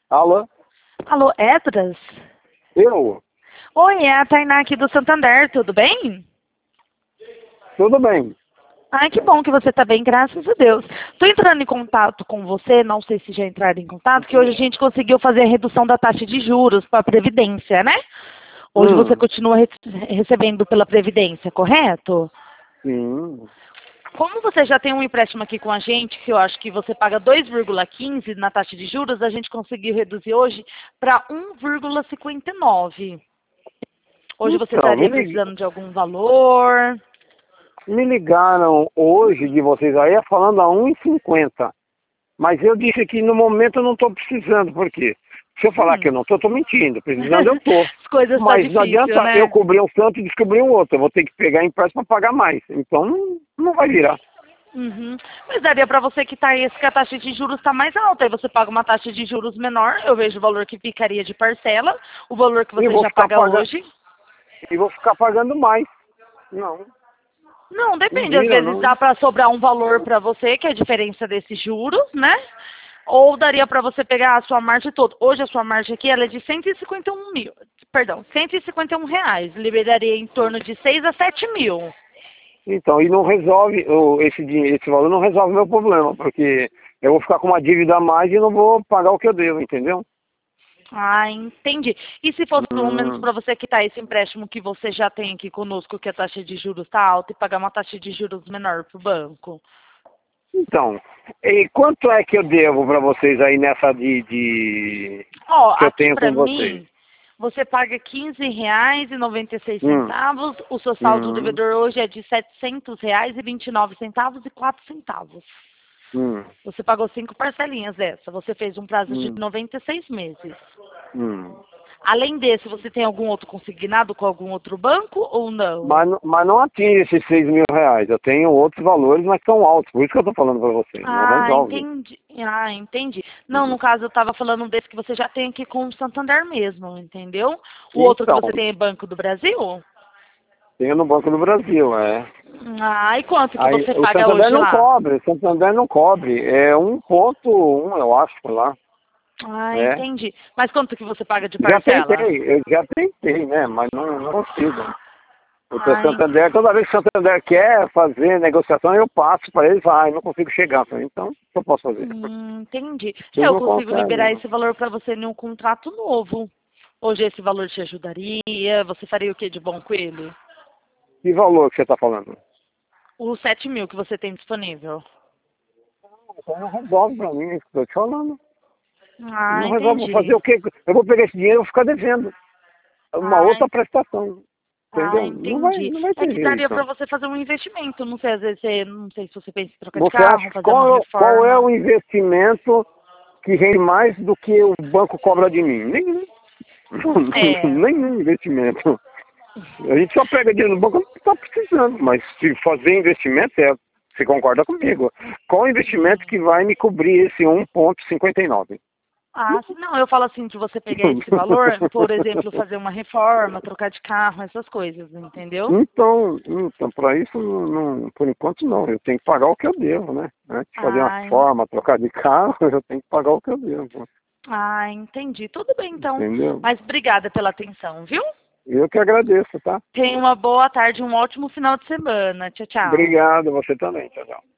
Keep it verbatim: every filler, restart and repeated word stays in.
Alô? Alô, Edras? Eu? Oi, é a Tainá aqui do Santander, tudo bem? Tudo bem. Ai, que bom que você está bem, graças a Deus. Estou entrando em contato com você, não sei se já entraram em contato, que hoje a gente conseguiu fazer a redução da taxa de juros para a Previdência, né? Hoje você Hum, continua re- recebendo pela Previdência, correto? sim. Como você já tem um empréstimo aqui com a gente, que eu acho que você paga dois vírgula quinze na taxa de juros, a gente conseguiu reduzir hoje para um vírgula cinquenta e nove. Hoje você Então, me, estaria lig- precisando de algum valor? me ligaram hoje de vocês aí falando a um e cinquenta. Mas eu disse que no momento eu não estou precisando. Por quê? Se eu falar que eu Hum. não estou, estou mentindo. Precisando eu estou. As coisas estão Mas não difíceis, adianta eu né? cobrir um tanto e descobrir um outro. Eu vou ter que pegar empréstimo para pagar mais. Então não, não vai virar. Uhum. Mas daria para você que tá esse que a taxa de juros está mais alta, aí você paga uma taxa de juros menor, eu vejo o valor que ficaria de parcela, o valor que E você vou já ficar paga pagando, hoje. e vou ficar pagando mais. Não, Não, não depende, às vira, vezes não. dá para sobrar um valor para você, que é a diferença desses juros, né? Ou daria para você pegar a sua margem toda. Hoje a sua margem aqui ela é de cento e cinquenta e um mil, perdão, cento e cinquenta e um reais, liberaria em torno de seis a sete mil. Então, e não resolve, o- esse, dinheiro, esse valor não resolve o meu problema, porque eu vou ficar com uma dívida a mais e não vou pagar o que eu devo, entendeu? Ah, entendi. E se fosse pelo menos Hum, para você quitar esse empréstimo que você já tem aqui conosco, que a taxa de juros está alta, e pagar uma taxa de juros menor para o banco? então, e quanto é que eu devo para vocês aí nessa de, de Ó, que eu aqui tenho para com vocês? mim, você paga quinze reais e noventa e seis Hum, centavos. O seu saldo hum, devedor hoje é de setecentos reais e vinte e nove centavos e quatro centavos. hum, Você pagou cinco parcelinhas dessa. Você fez um prazo de hum, noventa e seis meses. hum. Além desse, você tem algum outro consignado com algum outro banco ou não? Mas, não- mas não atinge esses seis mil reais. Eu tenho outros valores, mas são altos. Por isso que eu estou falando para vocês. Não Ah, resolve. entendi. Ah, entendi. Não, Hum. no caso eu estava falando desse que você já tem aqui com o Santander mesmo, entendeu? O outro que Então, você tem é Banco do Brasil? tenho no Banco do Brasil, é. Ah, e quanto que Aí, você o paga Santander hoje não lá? cobre, o Santander não cobre. É um ponto um, eu acho, lá. Ah, É. entendi. Mas quanto que você paga de Já parcela? tentei, eu já tentei, né? Mas não, não consigo. Porque o Ah, en- Santander, toda vez que o Santander quer fazer negociação, eu passo para eles, ah, eu não consigo chegar. Falei, então, o que eu posso fazer? hum, entendi. Eles Eu não consigo liberar conseguem. esse valor para você em um contrato novo. Hoje esse valor te ajudaria? Você faria o que de bom com ele? Que valor que você está falando? Os sete mil que você tem disponível. Então não resolve para mim, é isso que eu tô te falando. Ah, Não resolve, vou fazer entendi. o quê? Eu vou pegar esse dinheiro e vou ficar devendo. Uma Ah, outra prestação. Ah, Entendeu? Não vai, entendi. não vai É ter que daria para jeito. você fazer um investimento. Não sei, às vezes você, não sei se você pensa em trocar de Você acha carro, que fazer uma qual, qual é reforma. o investimento que rende mais do que o banco cobra de mim? Nenhum. É. Nenhum investimento. A gente só pega dinheiro no banco quando está precisando, mas se fazer investimento, é, você concorda comigo? Qual o investimento que vai me cobrir esse um vírgula cinquenta e nove? Ah, se- não, eu falo assim, de você pegar esse valor, por exemplo, fazer uma reforma, trocar de carro, essas coisas, entendeu? Então, então para isso, não, não- por enquanto não. Eu tenho que pagar o que eu devo, né? Antes de fazer uma Ah, en- reforma, trocar de carro, eu tenho que pagar o que eu devo. ah, entendi. Tudo bem, então. Entendeu? Mas obrigada pela atenção, viu? Eu que agradeço, tá? Tenha uma boa tarde, um ótimo final de semana. Tchau, tchau. Obrigado, você também. Tchau, tchau.